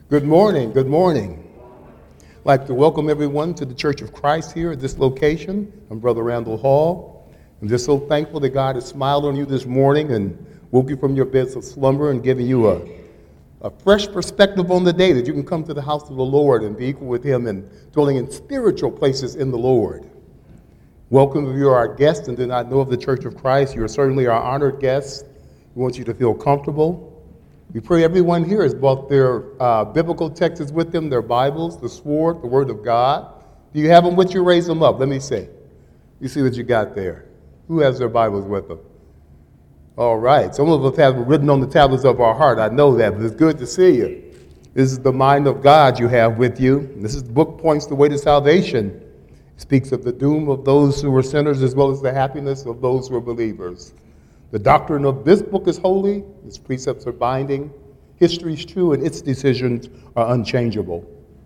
Good morning. Good morning. I'd like to welcome everyone to the Church of Christ here at this location. I'm Brother Randall Hall. I'm just so thankful that God has smiled on you this morning and woke you from your beds of slumber and given you a fresh perspective on the day that you can come to the house of the Lord and be equal with Him and dwelling in spiritual places in the Lord. Welcome if you are our guest and do not know of the Church of Christ. You are certainly our honored guests. We want you to feel comfortable. We pray everyone here has brought their biblical texts with them, their Bibles, the Sword, the Word of God. Do you have them with you? Raise them up. Let me see. You see what you got there. Who has their Bibles with them? All right. Some of us have them written on the tablets of our heart. I know that, but it's good to see you. This is the mind of God you have with you. The book points the way to salvation. It speaks of the doom of those who are sinners as well as the happiness of those who are believers. The doctrine of this book is holy, its precepts are binding, history is true, and its decisions are unchangeable.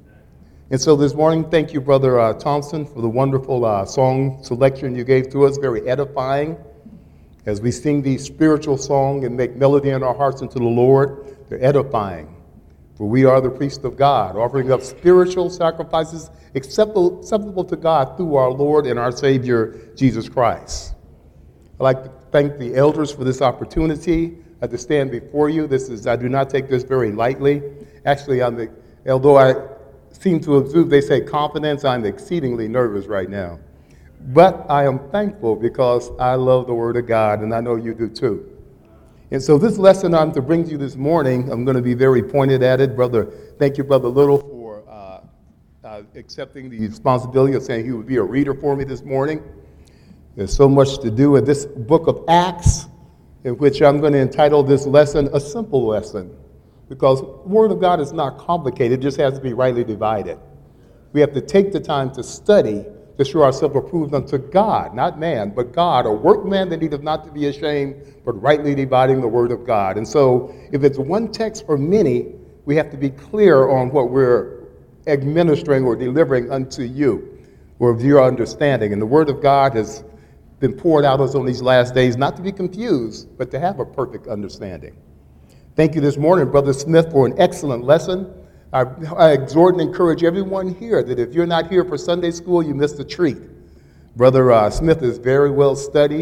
And so this morning, thank you, Brother Thompson, for the wonderful song selection you gave to us, very edifying. As we sing these spiritual songs and make melody in our hearts unto the Lord, they're edifying. For we are the priests of God, offering up spiritual sacrifices acceptable to God through our Lord and our Savior, Jesus Christ. I'd like to thank the elders for this opportunity to stand before you. I do not take this very lightly. Actually, although I seem to observe, they say confidence, I'm exceedingly nervous right now. But I am thankful because I love the Word of God, and I know you do too. And so this lesson I'm to bring to you this morning, I'm going to be very pointed at it. Thank you, Brother Little, for accepting the responsibility of saying he would be a reader for me this morning. There's so much to do in this book of Acts, in which I'm going to entitle this lesson, A Simple Lesson, because the Word of God is not complicated, it just has to be rightly divided. We have to take the time to study to show ourselves approved unto God, not man, but God, a workman that needeth not to be ashamed, but rightly dividing the Word of God. And so if it's one text or many, we have to be clear on what we're administering or delivering unto you, or of your understanding. And the Word of God has been poured out on these last days, not to be confused, but to have a perfect understanding. Thank you this morning, Brother Smith, for an excellent lesson. I exhort and encourage everyone here that if you're not here for Sunday school, you missed a treat. Brother Smith is very well studied,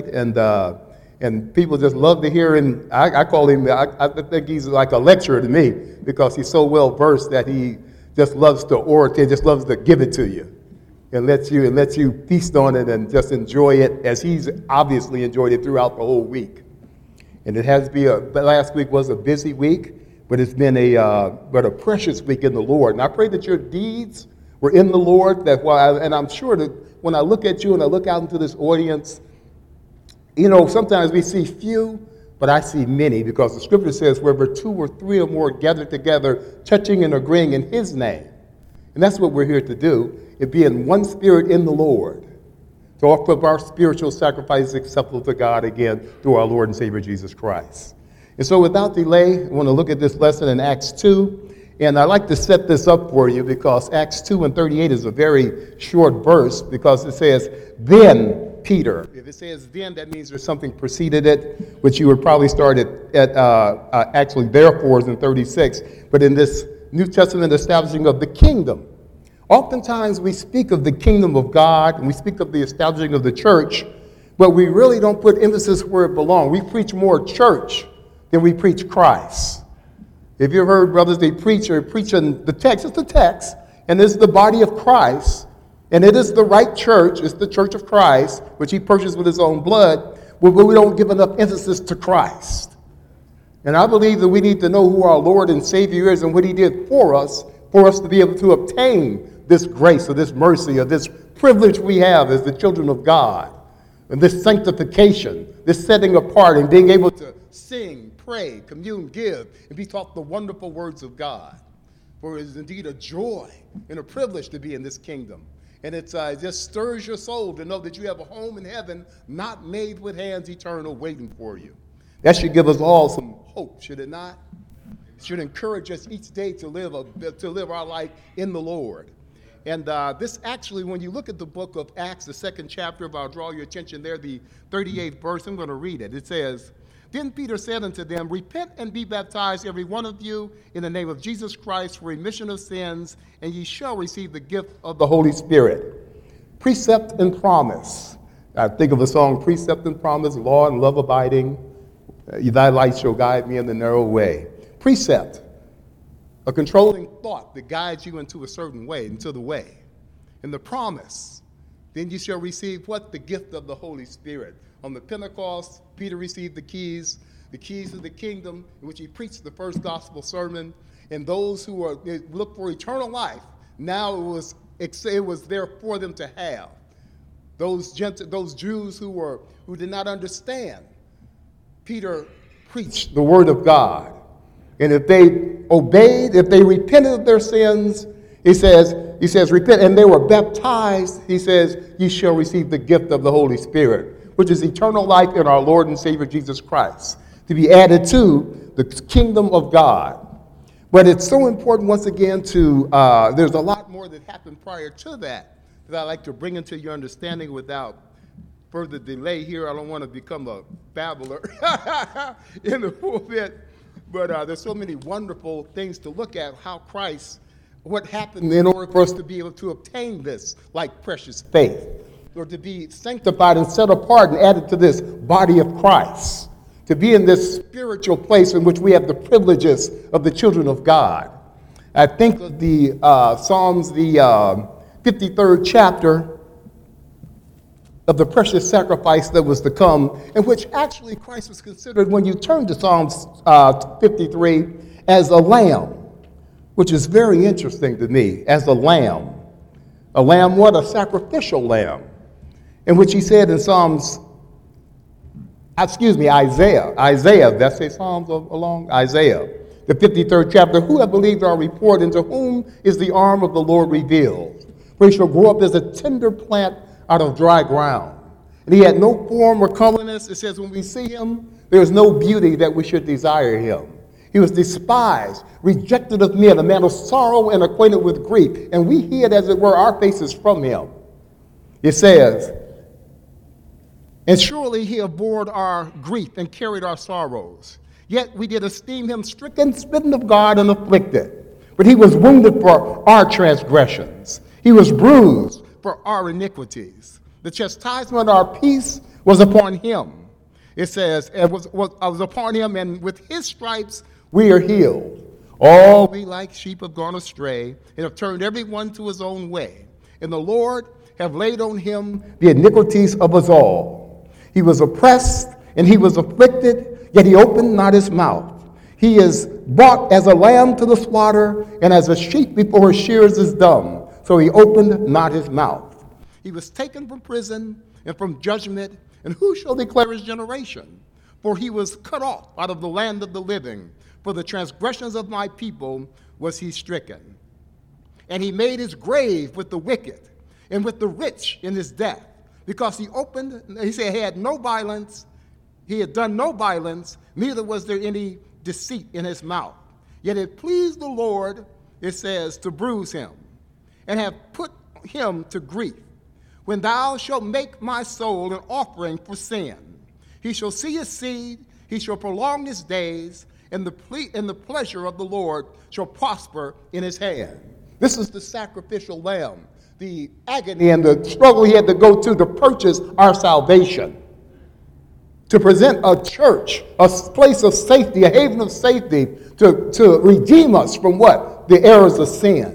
and people just love to hear him. I call him, I think he's like a lecturer to me, because he's so well versed that he just loves to orate, just loves to give it to you. And lets you feast on it and just enjoy it as he's obviously enjoyed it throughout the whole week. And it has been last week was a busy week, but it's been a precious week in the Lord. And I pray that your deeds were in the Lord. And I'm sure that when I look at you and I look out into this audience, sometimes we see few, but I see many, because the Scripture says wherever 2 or 3 or more gathered together, touching and agreeing in His name. And that's what we're here to do. It be in one spirit in the Lord, to offer up our spiritual sacrifices acceptable to God again through our Lord and Savior Jesus Christ. And so without delay, I want to look at this lesson in Acts 2. And I'd like to set this up for you because Acts 2 and 38 is a very short verse, because it says, then Peter. If it says then, that means there's something preceded it, which you would probably start at actually therefore is in 36. But in this New Testament establishing of the kingdom, oftentimes we speak of the kingdom of God and we speak of the establishing of the church, but we really don't put emphasis where it belongs. We preach more church than we preach Christ. If you've heard brothers, they preach on the text, it's the text, and it's the body of Christ, and it is the right church, it's the church of Christ, which He purchased with His own blood, but we don't give enough emphasis to Christ. And I believe that we need to know who our Lord and Savior is and what He did for us to be able to obtain this grace or this mercy or this privilege we have as the children of God, and this sanctification, this setting apart and being able to sing, pray, commune, give, and be taught the wonderful words of God. For it is indeed a joy and a privilege to be in this kingdom. And it just stirs your soul to know that you have a home in heaven, not made with hands, eternal, waiting for you. That should give us all some hope, should it not? It should encourage us each day to live our life in the Lord. And this actually, when you look at the book of Acts, the second chapter, I'll draw your attention there, the 38th verse, I'm going to read it. It says, Then Peter said unto them, Repent and be baptized, every one of you, in the name of Jesus Christ, for remission of sins, and ye shall receive the gift of the Holy Spirit. Precept and promise. I think of the song, Precept and promise, law and love abiding. Thy light shall guide me in the narrow way. Precept, a controlling thought that guides you into a certain way, into the way. And the promise, then you shall receive what? The gift of the Holy Spirit. On the Pentecost, Peter received the keys of the kingdom, in which he preached the first gospel sermon. And those who look for eternal life, now it was there for them to have. Those Jews who did not understand, Peter preached the word of God. And if they obeyed, if they repented of their sins, he says, repent, and they were baptized, he says, ye shall receive the gift of the Holy Spirit, which is eternal life in our Lord and Savior Jesus Christ, to be added to the kingdom of God. But it's so important, once again, there's a lot more that happened prior to that I'd like to bring into your understanding without further delay here. I don't want to become a babbler in the pulpit, but there's so many wonderful things to look at, what happened in order for us to be able to obtain this, like precious faith, or to be sanctified and set apart and added to this body of Christ, to be in this spiritual place in which we have the privileges of the children of God. I think of the Psalms, the 53rd chapter of the precious sacrifice that was to come, in which actually Christ was considered, when you turn to Psalms 53, as a lamb, which is very interesting to me, as a lamb. A lamb, what? A sacrificial lamb, in which he said in Isaiah, that's a Psalms along Isaiah, the 53rd chapter, who hath believed our report, and to whom is the arm of the Lord revealed? For he shall grow up as a tender plant out of dry ground. And he had no form or comeliness. It says when we see him, there is no beauty that we should desire him. He was despised, rejected of men, a man of sorrow and acquainted with grief. And we hid, as it were, our faces from him. It says, and surely he abhorred our grief and carried our sorrows. Yet we did esteem him stricken, smitten of God, and afflicted. But he was wounded for our transgressions. He was bruised for our iniquities. The chastisement of our peace was upon him. It says, it was upon him, and with his stripes we are healed. All we like sheep have gone astray, and have turned every one to his own way. And the Lord have laid on him the iniquities of us all. He was oppressed, and he was afflicted, yet he opened not his mouth. He is brought as a lamb to the slaughter, and as a sheep before his shearers is dumb. So he opened not his mouth. He was taken from prison and from judgment, and who shall declare his generation? For he was cut off out of the land of the living. For the transgressions of my people was he stricken. And he made his grave with the wicked and with the rich in his death, because he said he had no violence, he had done no violence, neither was there any deceit in his mouth. Yet it pleased the Lord, it says, to bruise him, and have put him to grief. When thou shalt make my soul an offering for sin, he shall see his seed, he shall prolong his days, and the pleasure of the Lord shall prosper in his hand. This is the sacrificial lamb, the agony and the struggle he had to go to purchase our salvation, to present a church, a place of safety, a haven of safety, to redeem us from what? The errors of sin.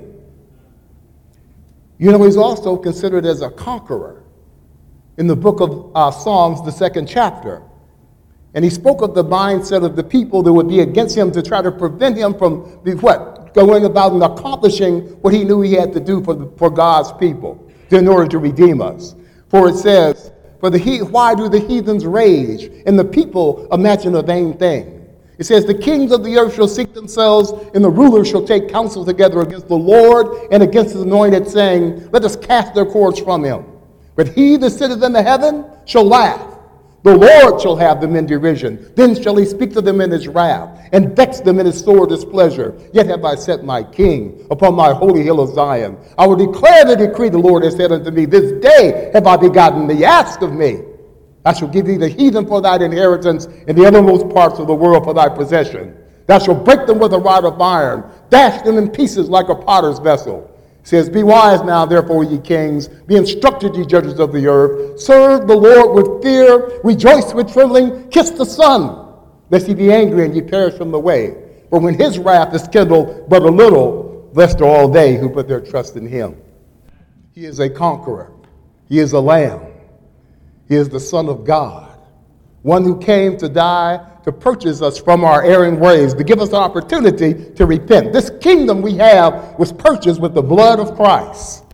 You know, he's also considered as a conqueror in the book of Psalms, the 2nd chapter. And he spoke of the mindset of the people that would be against him to try to prevent him from going about and accomplishing what he knew he had to do for God's people in order to redeem us. For it says, why do the heathens rage and the people imagine a vain thing? It says, the kings of the earth shall seek themselves, and the rulers shall take counsel together against the Lord and against his anointed, saying, let us cast their cords from him. But he that sitteth in the heaven shall laugh. The Lord shall have them in derision. Then shall he speak to them in his wrath, and vex them in his sore displeasure. Yet have I set my king upon my holy hill of Zion. I will declare the decree the Lord has said unto me. This day have I begotten thee. Ask of me, I shall give thee the heathen for thine inheritance, and the uttermost parts of the world for thy possession. Thou shalt break them with a rod of iron, dash them in pieces like a potter's vessel. It says, be wise now, therefore, ye kings, be instructed, ye judges of the earth. Serve the Lord with fear, rejoice with trembling, kiss the Son, lest he be angry and ye perish from the way. For when his wrath is kindled but a little, blessed are all they who put their trust in him. He is a conqueror. He is a lamb. He is the Son of God, one who came to die to purchase us from our erring ways, to give us the opportunity to repent. This kingdom we have was purchased with the blood of Christ.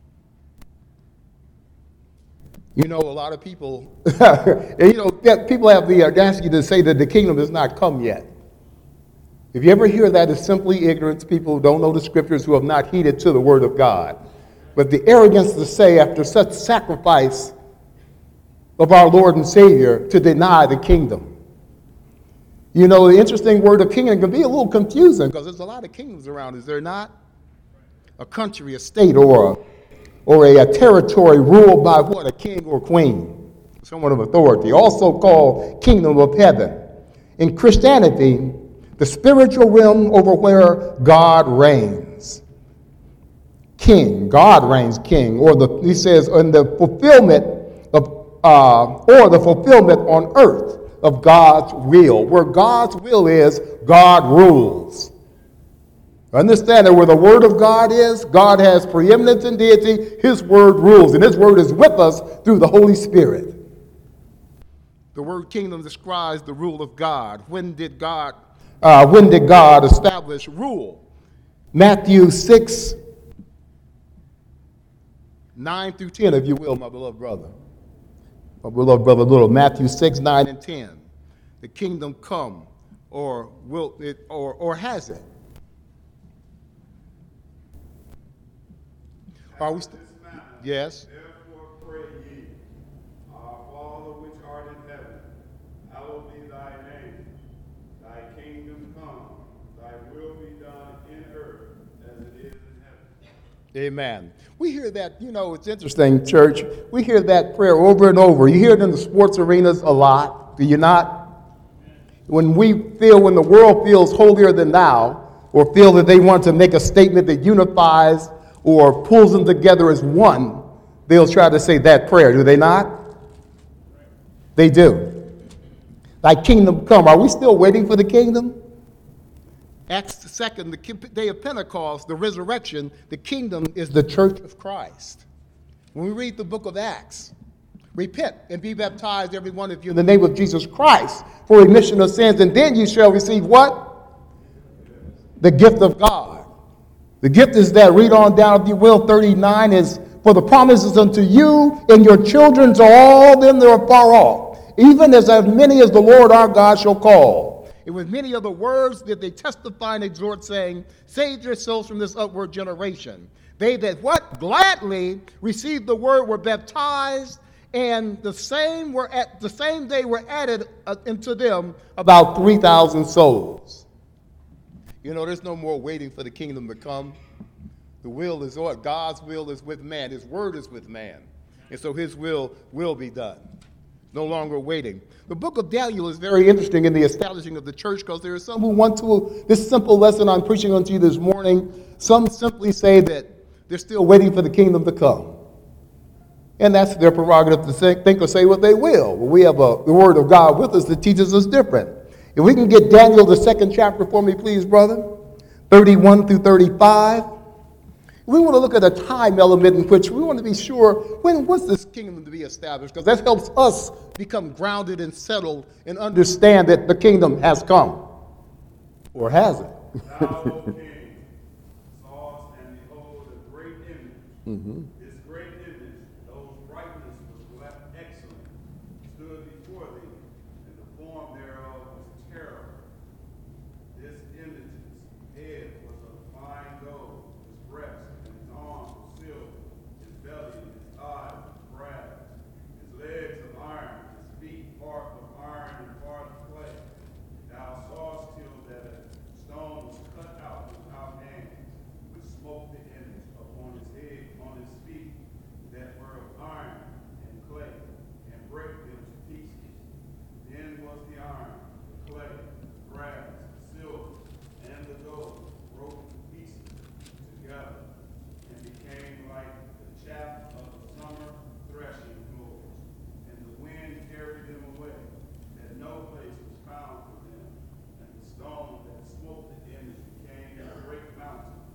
You know, a lot of people, people have the audacity to say that the kingdom has not come yet. If you ever hear that, it's simply ignorance, people who don't know the scriptures, who have not heeded to the word of God. But the arrogance to say, after such sacrifice of our Lord and Savior, to deny the kingdom. You know, the interesting word of kingdom can be a little confusing because there's a lot of kingdoms around, is there not? A country, a state, or a territory ruled by what? A king or queen, someone of authority, also called kingdom of heaven. In Christianity, the spiritual realm over where God reigns. King, God reigns king, he says, in the fulfillment on earth of God's will. Where God's will is, God rules. Understand that where the word of God is, God has preeminence in deity, his word rules, and his word is with us through the Holy Spirit. The word kingdom describes the rule of God. When did God establish rule? Matthew 6, 9 through 10, if you will, my beloved brother. My beloved brother Little, Matthew 6, 9, and 10. The kingdom come, or will it, or has it? Are we yes. Therefore pray ye, our Father which art in heaven, hallowed be thy name. Thy kingdom come, thy will be done in earth as it is in heaven. Amen. We hear that, it's interesting, church. We hear that prayer over and over. You hear it in the sports arenas a lot, do you not? When the world feels holier than thou, or feel that they want to make a statement that unifies or pulls them together as one, they'll try to say that prayer, do they not? They do. Thy kingdom come. Are we still waiting for the kingdom? Acts 2nd, the day of Pentecost, the resurrection, the kingdom is the church of Christ. When we read the book of Acts, repent and be baptized, every one of you, in the name of Jesus Christ for remission of sins, and then you shall receive what? The gift of God. The gift is that, read on down if you will, 39 is, for the promises unto you and your children to all them that are far off, even as many as the Lord our God shall call. And with many other words did they testify and exhort, saying, save yourselves from this upward generation. They that what? Gladly received the word were baptized, and the same day were added into them about 3,000 souls. There's no more waiting for the kingdom to come. The will is what? God's will is with man. His word is with man. And so his will be done. No longer waiting. The book of Daniel is very interesting in the establishing of the church, because there are some who want to, this simple lesson I'm preaching unto you this morning, some simply say that they're still waiting for the kingdom to come. And that's their prerogative to think or say what they will. Well, we have the word of God with us that teaches us different. If we can get Daniel, the 2nd chapter for me, please, brother, 31 through 35. We want to look at a time element in which we want to be sure, when was this kingdom to be established? Because that helps us become grounded and settled and understand that the kingdom has come. Or has it? Thou, O king, sawest and behold a great image. This great image, whose brightness was excellent, stood before thee, and the form thereof was terrible. This image's head was of fine gold, his breast and his arms of silver, his belly and his thighs of brass, his legs of iron, his feet part of iron and part of clay. Thou sawest till that a stone was cut out without hands, which smote the image upon his head, on his feet,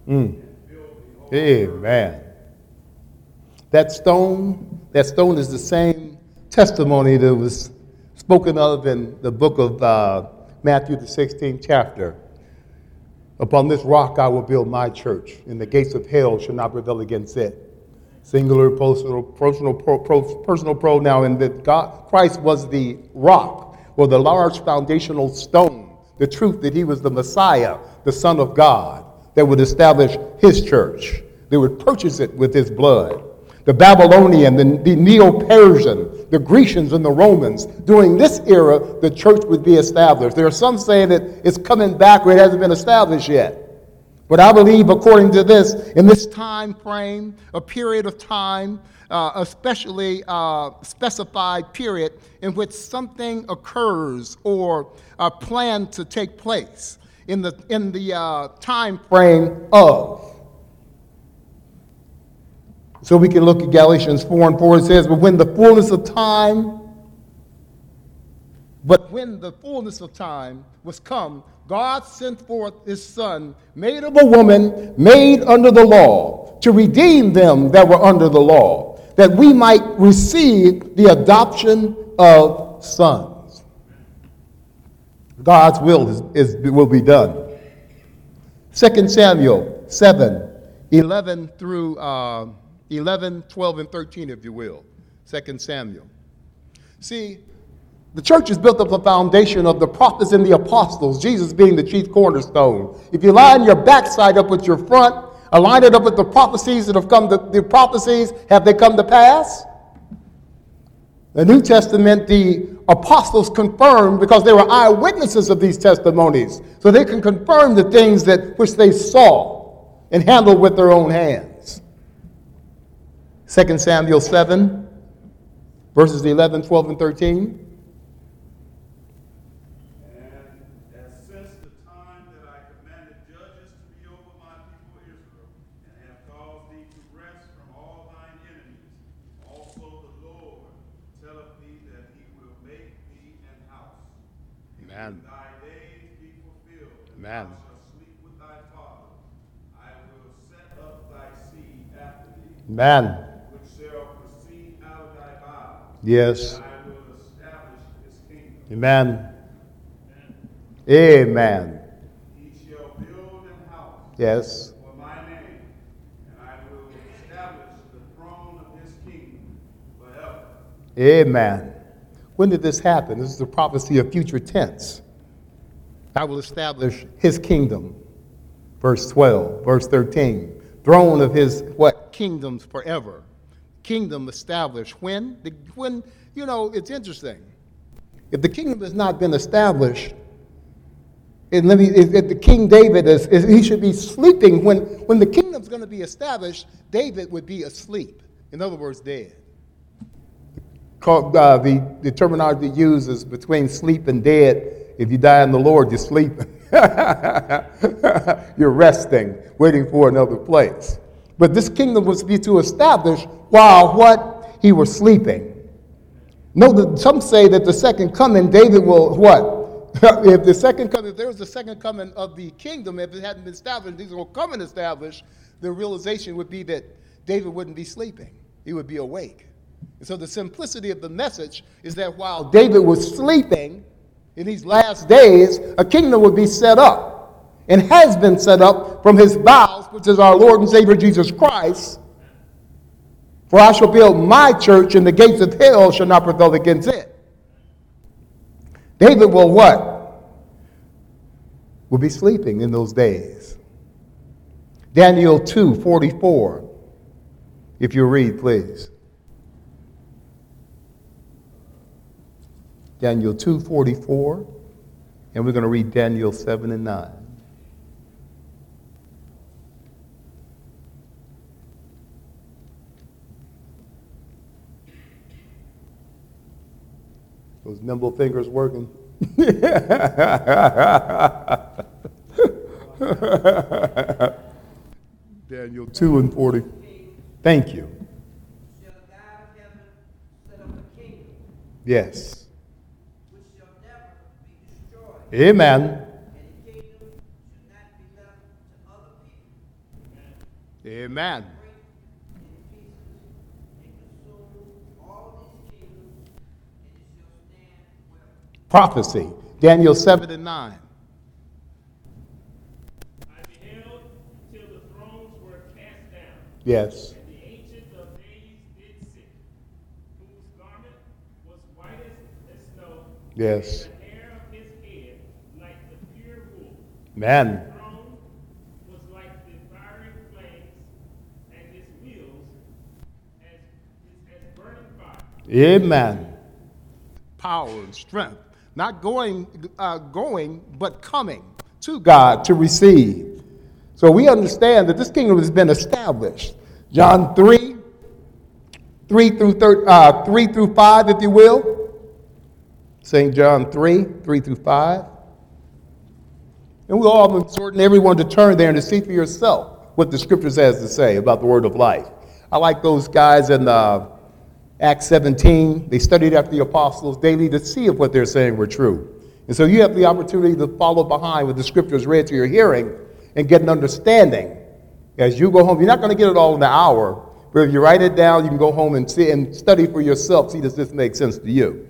Mm. and built the whole Amen. That stone is the same testimony that was spoken of in the book of Matthew, the 16th chapter. Upon this rock I will build my church, and the gates of hell shall not prevail against it. Singular, personal pronoun, and that Christ was the rock, or the large foundational stone, the truth that he was the Messiah, the Son of God, that would establish his church. They would purchase it with his blood. The Babylonian, the Neo-Persian, the Grecians, and the Romans. During this era, the church would be established. There are some saying that it's coming back where it hasn't been established yet. But I believe, according to this, in this time frame, a period of time, especially specified period in which something occurs or planned to take place in the time frame of. So we can look at Galatians 4:4. It says, But when the fullness of time was come, God sent forth his Son, made of a woman, made under the law, to redeem them that were under the law, that we might receive the adoption of sons. God's will will be done. 2 Samuel 7:11 through 11, 12, and 13, if you will. 2 Samuel. See, the church is built up the foundation of the prophets and the apostles, Jesus being the chief cornerstone. If you line your backside up with your front, align it up with the prophecies that have come to the prophecies, have they come to pass? The New Testament, the apostles confirmed because they were eyewitnesses of these testimonies. So they can confirm the things which they saw and handled with their own hands. 2 Samuel 7, verses 11, 12, and 13. And since the time that I commanded judges to be over my people Israel, and have caused thee to rest from all thine enemies, also the Lord telleth thee that he will make thee an house. Amen. When thy days be fulfilled, and Amen. thou shalt sleep with thy father, I will set up thy seed after thee. Amen. Yes. And I will establish his kingdom. Amen. Amen. He shall build an house Yes. for my name, and I will establish the throne of his kingdom forever. Amen. When did this happen? This is the prophecy of future tense. I will establish his kingdom. Verse 12, verse 13. Throne of his what? Kingdoms forever. Kingdom established. When, it's interesting. If the kingdom has not been established, if the King David he should be sleeping. When the kingdom's going to be established, David would be asleep. In other words, dead. The terminology used is between sleep and dead. If you die in the Lord, you're sleeping. You're resting, waiting for another place. But this kingdom was to be establish while what? He was sleeping. No, some say that the second coming, David will what? If there was a second coming of the kingdom, if it hadn't been established, these will come and establish, the realization would be that David wouldn't be sleeping. He would be awake. And so the simplicity of the message is that while David was sleeping in these last days, a kingdom would be set up. And has been set up from his vows, which is our Lord and Savior Jesus Christ. For I shall build my church, and the gates of hell shall not prevail against it. David will what? Will be sleeping in those days. Daniel 2:44. If you read, please. Daniel 2:44. And we're going to read Daniel 7 and 9. Those nimble fingers working. Daniel 2 and 40. Thank you. Shall the God of heaven set up a kingdom Yes. which shall never be destroyed, Amen. and the kingdom should not be left to other people. Amen. in pieces and consume all these kingdoms, and it shall stand forever. Prophecy. Daniel 7 and 9. I beheld till the thrones were cast down, Yes. and the Ancient of Days did sit, whose garment was white as snow, Yes. and the hair of his head like the pure wool. Amen. The throne was like the fiery flames, and his wheels as burning fire. Amen. Power and strength. Not going, but coming to God to receive. So we understand that this kingdom has been established. John 3 through 5, if you will. St. John 3 through 5. And we'll all exhort everyone to turn there and to see for yourself what the scriptures has to say about the word of life. I like those guys in Acts 17. They studied after the apostles daily to see if what they're saying were true. And so you have the opportunity to follow behind with the scriptures read to your hearing and get an understanding as you go home. You're not going to get it all in an hour, but if you write it down, you can go home and see and study for yourself. See, does this make sense to you?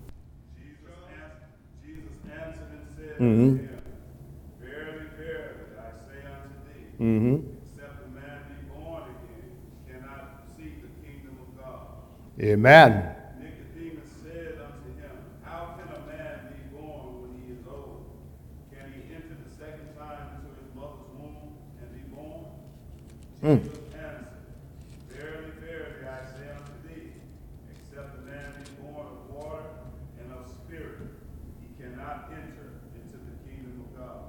Jesus answered and said unto him, Verily, verily, I say unto thee, except a man be born again, he cannot see the kingdom of God. Amen. Nicodemus said unto him, How can a man be born when he is old? Can he enter the second time into his mother's womb and be born? Jesus answered, Verily, verily, I say unto thee, except a man be born of water and of spirit, he cannot enter into the kingdom of God.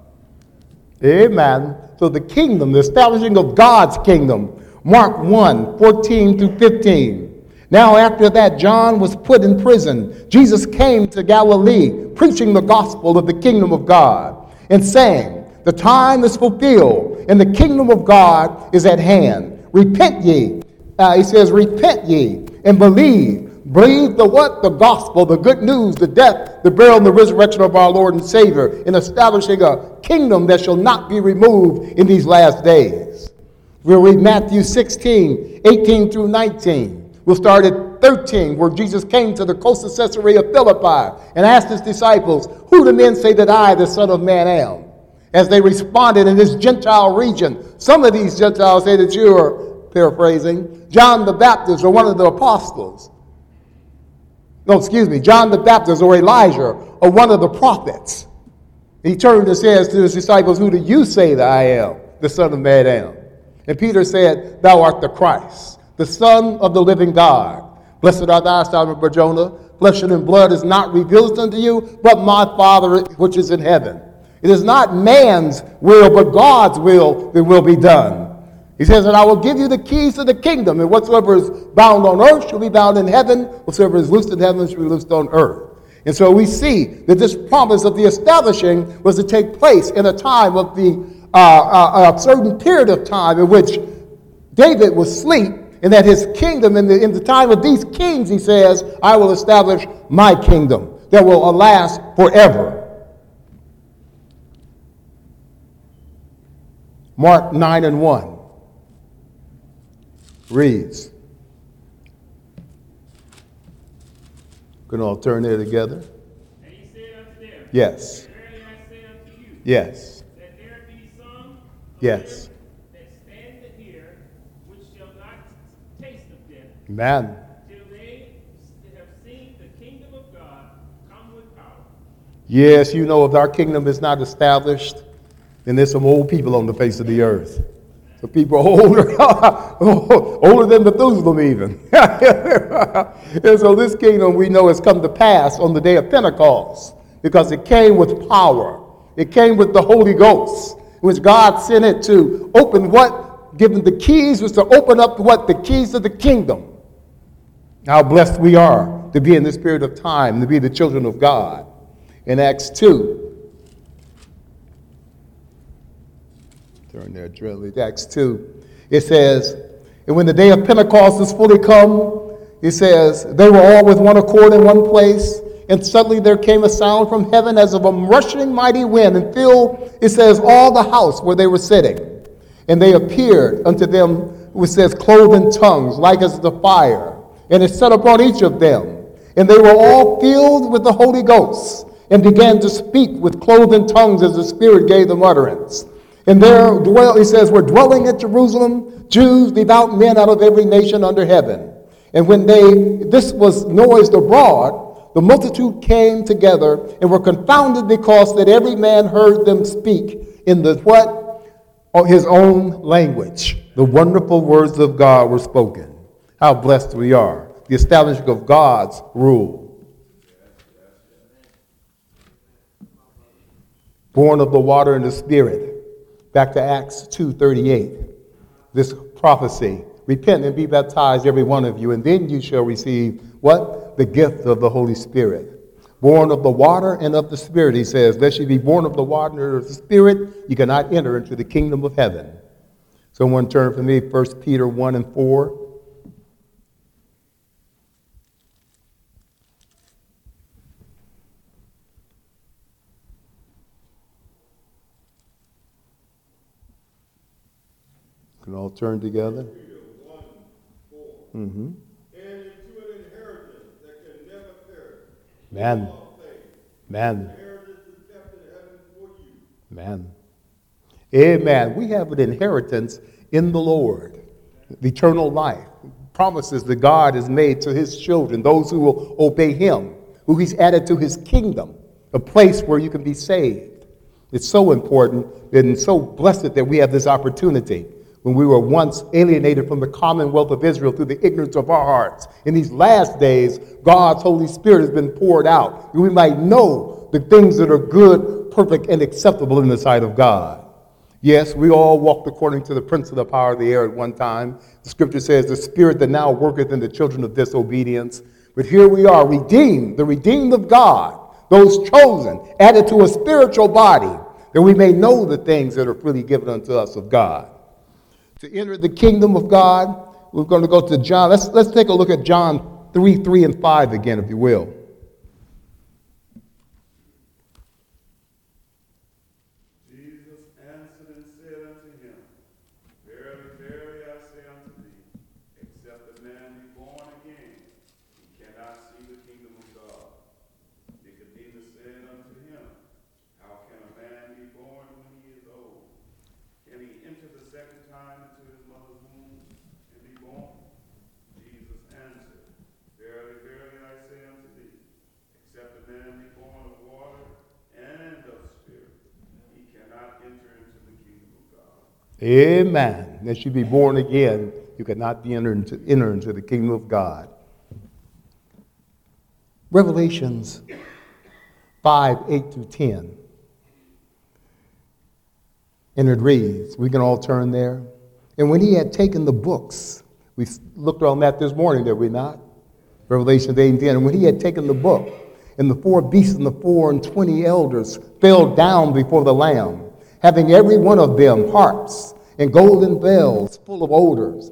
Amen. So the kingdom, the establishing of God's kingdom. Mark 1, 14 through 15. Now after that, John was put in prison. Jesus came to Galilee, preaching the gospel of the kingdom of God, and saying, The time is fulfilled, and the kingdom of God is at hand. Repent ye. He says, Repent ye, and believe. Believe the what? The gospel, the good news, the death, the burial, and the resurrection of our Lord and Savior, in establishing a kingdom that shall not be removed in these last days. We'll read Matthew 16, 18 through 19. We'll start at 13, where Jesus came to the coast of Caesarea Philippi and asked his disciples, Who do men say that I, the Son of Man, am? As they responded in this Gentile region, some of these Gentiles say that you are, paraphrasing, John the Baptist or one of the apostles. No, excuse me, John the Baptist or Elijah or one of the prophets. He turned and says to his disciples, Who do you say that I am, the Son of Man am? And Peter said, Thou art the Christ, the Son of the living God. Blessed art thou, Simon Bar-Jonah. Flesh and blood is not revealed unto you, but my Father which is in heaven. It is not man's will, but God's will that will be done. He says, And I will give you the keys to the kingdom, and whatsoever is bound on earth shall be bound in heaven, whatsoever is loosed in heaven shall be loosed on earth. And so we see that this promise of the establishing was to take place in a time of a certain period of time in which David was asleep, and that his kingdom, in the time of these kings, he says, I will establish my kingdom that will last forever. Mark 9 and 1 reads. Can all turn there together? And he said unto them, Yes. Verily I say unto you, Yes. that there be some of Yes. them that stand here, which shall not taste of death, Amen. till they have seen the kingdom of God come with power. Yes, you know, if our kingdom is not established, then there's some old people on the face of the earth. So people are older than Methuselah even. And so this kingdom we know has come to pass on the day of Pentecost because it came with power. It came with the Holy Ghost, which God sent it to open what? Given the keys was to open up what? The keys of the kingdom. How blessed we are to be in this period of time, to be the children of God. In Acts 2, turn there, Drilly. Acts 2. It says, And when the day of Pentecost is fully come, it says, they were all with one accord in one place, and suddenly there came a sound from heaven as of a rushing mighty wind, and filled, it says, all the house where they were sitting. And they appeared unto them, which says, cloven tongues, like as the fire. And it set upon each of them. And they were all filled with the Holy Ghost, and began to speak with cloven tongues as the Spirit gave them utterance. And there dwell, he says, were dwelling at Jerusalem Jews, devout men out of every nation under heaven. And when this was noised abroad, the multitude came together and were confounded, because that every man heard them speak in the what? His own language. The wonderful words of God were spoken. How blessed we are. The establishment of God's rule. Born of the water and the Spirit. Back to Acts 2:38. This prophecy. Repent and be baptized, every one of you, and then you shall receive what? The gift of the Holy Spirit. Born of the water and of the Spirit, he says. Lest you be born of the water and of the Spirit, you cannot enter into the kingdom of heaven. Someone turn for me, 1 Peter 1:4. Can all turn together? Mm-hmm. And into an inheritance that can never perish. Man. Man. Inheritance is kept in heaven for you. Man. Amen. We have an inheritance in the Lord. The eternal life. Promises that God has made to his children, those who will obey him, who he's added to his kingdom, a place where you can be saved. It's so important and so blessed that we have this opportunity. When we were once alienated from the commonwealth of Israel through the ignorance of our hearts. In these last days, God's Holy Spirit has been poured out, that we might know the things that are good, perfect, and acceptable in the sight of God. Yes, we all walked according to the prince of the power of the air at one time. The scripture says, the spirit that now worketh in the children of disobedience. But here we are, redeemed, the redeemed of God, those chosen, added to a spiritual body, that we may know the things that are freely given unto us of God. To enter the kingdom of God, we're going to go to John. Let's take a look at John 3 and 5 again, if you will. Jesus answered and said unto him, Verily, verily, I say unto thee, except a man be born again, he cannot see the kingdom of God. Nicodemus said unto him, How can a man be born when he is old? Can he enter the second time into his mother's womb and be born? Jesus answered, Verily, verily, I say unto thee, except a man be born of water and of spirit, he cannot enter into the kingdom of God. Amen. Unless you be born again, you cannot enter into the kingdom of God. Revelations 5:8-10. And it reads, we can all turn there. And when he had taken the books, we looked on that this morning, did we not? Revelation 8 and 10. And when he had taken the book, and the 4 beasts and the 24 elders fell down before the Lamb, having every one of them harps and golden bells full of odors,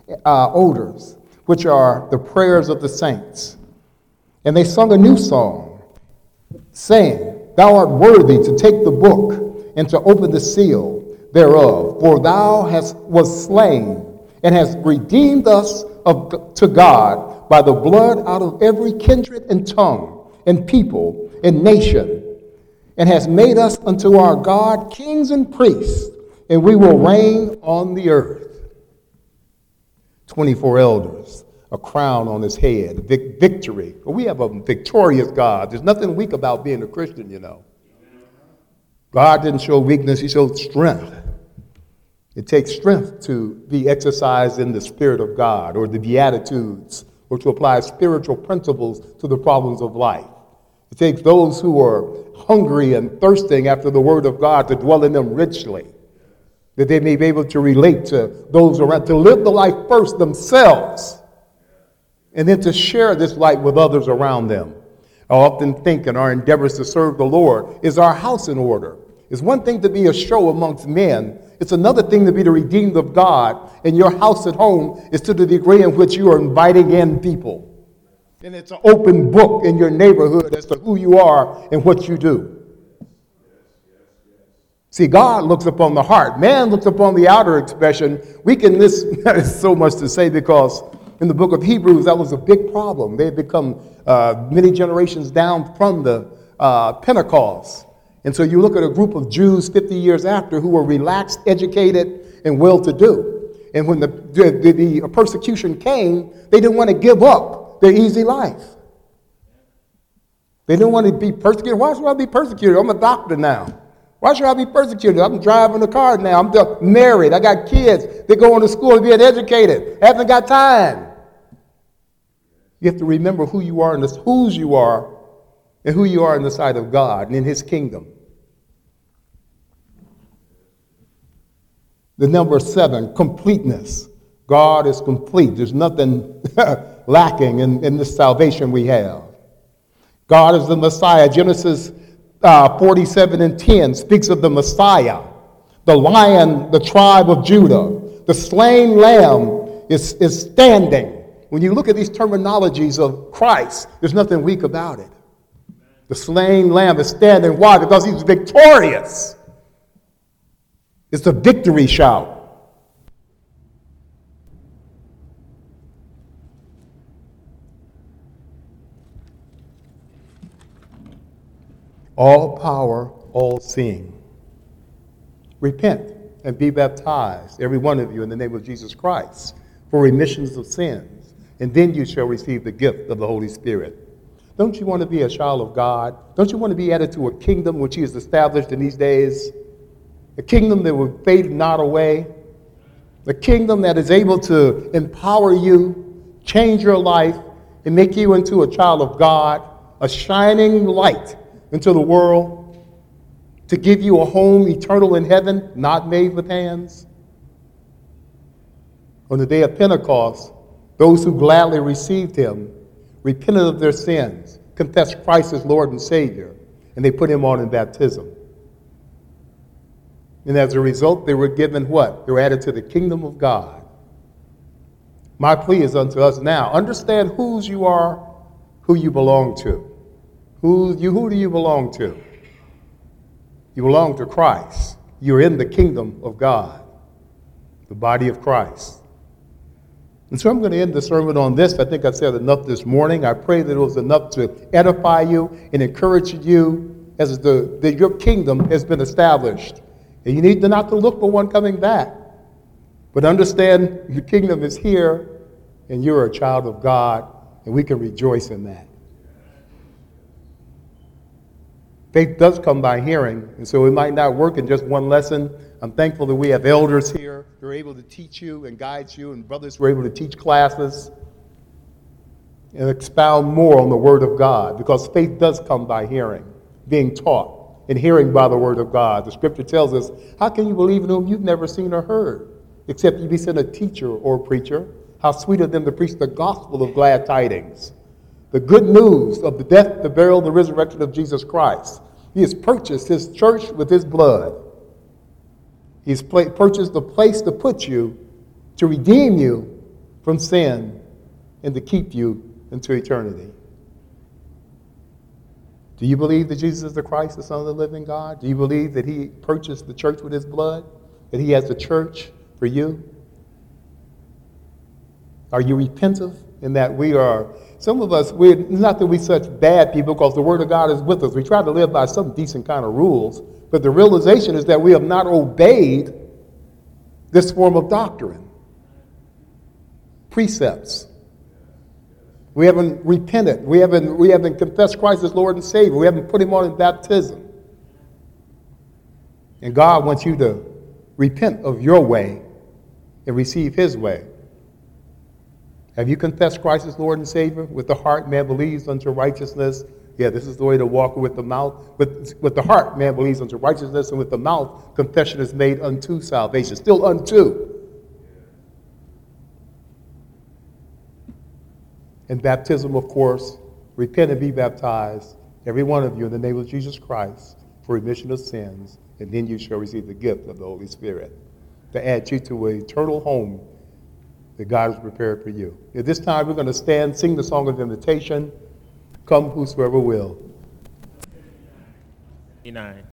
which are the prayers of the saints. And they sung a new song, saying, Thou art worthy to take the book and to open the seal thereof, for thou was slain and hast redeemed us to God by the blood out of every kindred and tongue and people and nation, and hast made us unto our God kings and priests, and we will reign on the earth. 24 elders, a crown on his head, victory. We have a victorious God. There's nothing weak about being a Christian, you know. God didn't show weakness, he showed strength. It takes strength to be exercised in the Spirit of God, or the Beatitudes, or to apply spiritual principles to the problems of life. It takes those who are hungry and thirsting after the Word of God to dwell in them richly, that they may be able to relate to those around, to live the life first themselves, and then to share this light with others around them. I often think in our endeavors to serve the Lord, is our house in order? It's one thing to be a show amongst men. It's another thing to be the redeemed of God. And your house at home is to the degree in which you are inviting in people. And it's an open book in your neighborhood as to who you are and what you do. See, God looks upon the heart. Man looks upon the outer expression. We can miss so much to say because in the book of Hebrews, that was a big problem. They had become many generations down from the Pentecost. And so you look at a group of Jews 50 years after who were relaxed, educated, and well-to-do. And when the persecution came, they didn't want to give up their easy life. They didn't want to be persecuted. Why should I be persecuted? I'm a doctor now. Why should I be persecuted? I'm driving a car now. I'm married. I got kids. They're going to school to be educated. I haven't got time. You have to remember who you are and whose you are and who you are in the sight of God and in his kingdom. The number 7, completeness. God is complete. There's nothing lacking in this salvation we have. God is the Messiah. Genesis 47:10 speaks of the Messiah, the Lion, the tribe of Judah. The slain lamb is standing. When you look at these terminologies of Christ, there's nothing weak about it. The slain lamb is standing. Why? Because he's victorious. It's a victory shout. All power, all seeing. Repent and be baptized, every one of you, in the name of Jesus Christ, for remissions of sins, and then you shall receive the gift of the Holy Spirit. Don't you want to be a child of God? Don't you want to be added to a kingdom which he has established in these days? A kingdom that will fade not away. A kingdom that is able to empower you, change your life, and make you into a child of God, a shining light into the world, to give you a home eternal in heaven, not made with hands. On the day of Pentecost, those who gladly received him repented of their sins, confessed Christ as Lord and Savior, and they put him on in baptism. And as a result, they were given what? They were added to the kingdom of God. My plea is unto us now. Understand whose you are, who you belong to. Who do you belong to? You belong to Christ. You're in the kingdom of God, the body of Christ. And so I'm going to end the sermon on this. I think I said enough this morning. I pray that it was enough to edify you and encourage you as your kingdom has been established. And you need not to look for one coming back, but understand the kingdom is here and you're a child of God, and we can rejoice in that. Faith does come by hearing, and so it might not work in just one lesson. I'm thankful that we have elders here who are able to teach you and guide you, and brothers who are able to teach classes and expound more on the Word of God, because faith does come by hearing, being taught, and hearing by the Word of God. The Scripture tells us, how can you believe in whom you've never seen or heard, except you be sent a teacher or a preacher? How sweet of them to preach the gospel of glad tidings, the good news of the death, the burial, the resurrection of Jesus Christ. He has purchased his church with his blood. He's purchased the place to put you, to redeem you from sin, and to keep you into eternity. Do you believe that Jesus is the Christ, the Son of the living God? Do you believe that he purchased the church with his blood? That he has a church for you? Are you repentant in that we are, some of us, not that we're such bad people because the Word of God is with us. We try to live by some decent kind of rules, but the realization is that we have not obeyed this form of doctrine, precepts. We haven't repented. We haven't confessed Christ as Lord and Savior. We haven't put him on in baptism. And God wants you to repent of your way and receive his way. Have you confessed Christ as Lord and Savior? With the heart, man believes unto righteousness. Yeah, this is the way to walk with the mouth. With the heart, man believes unto righteousness, and with the mouth, confession is made unto salvation. Still unto. And baptism, of course, repent and be baptized, every one of you, in the name of Jesus Christ, for remission of sins, and then you shall receive the gift of the Holy Spirit to add you to an eternal home that God has prepared for you. At this time, we're going to stand, sing the song of invitation, Come Whosoever Will. 89.